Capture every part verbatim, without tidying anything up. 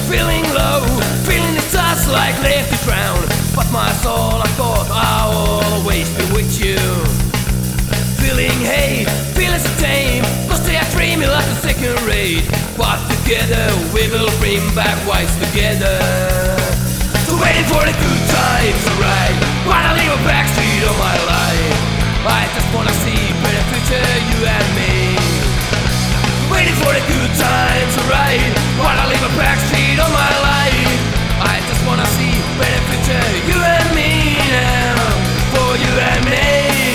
feeling low, feeling the dust like left the ground. But my soul, I thought I'll always be with you. Feeling hate, feeling so tame, cause they are dreaming like a second rate. But together we will bring back what's together. So waiting for the good times, alright. Wanna leave a backstreet of my life. I just wanna see better future, you and me. Waiting for the good times, alright. Wanna leave a backstreet of my life. I just wanna see better future, you and me now. For you and me.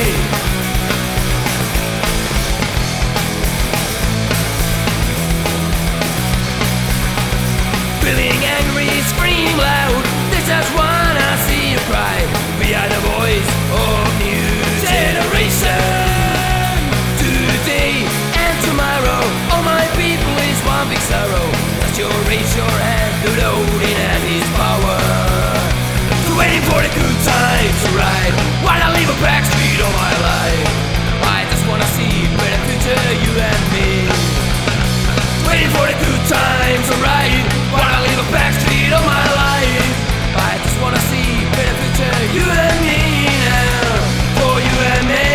Feeling angry, scream loud. They just wanna see you cry. We are the voice of new generation. Today and tomorrow, all my people is one big sorrow. Just you raise your hand to the holding and his power. So waiting for the good times, right? Wanna leave a backstreet of my life. I just wanna see better future, you and me. Waiting for the good times, alright. Wanna leave a backstreet of my life. I just wanna see better future, you and me now. For you and me.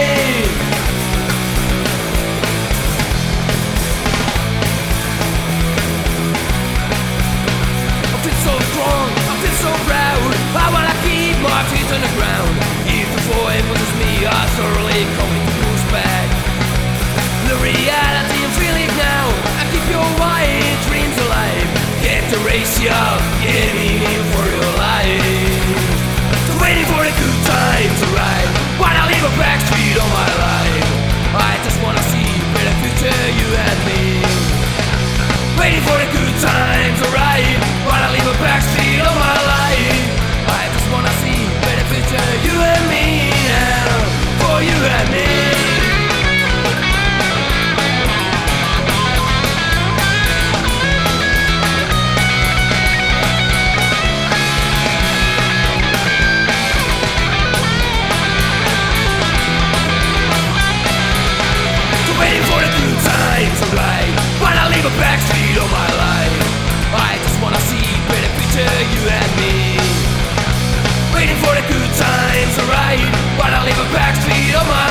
I feel so strong, I feel so proud. I wanna keep my feet on the ground. If the void pushes me, I surely going to push back. The reality, I'm feeling it now. I keep your white dreams alive. Get the race up, getting in for your life. So waiting for the good times, alright. Wanna leave a backstreet on my life. I just wanna see better future, you and me. Waiting for the good times, alright. Wanna leave a backstreet on my life. I just wanna see better future, you and me now. For you and me. Waiting for the good times, alright. Wanna leave a backstreet of my life. I just wanna see better future, you and me. Waiting for the good times, alright. Wanna leave a backstreet of my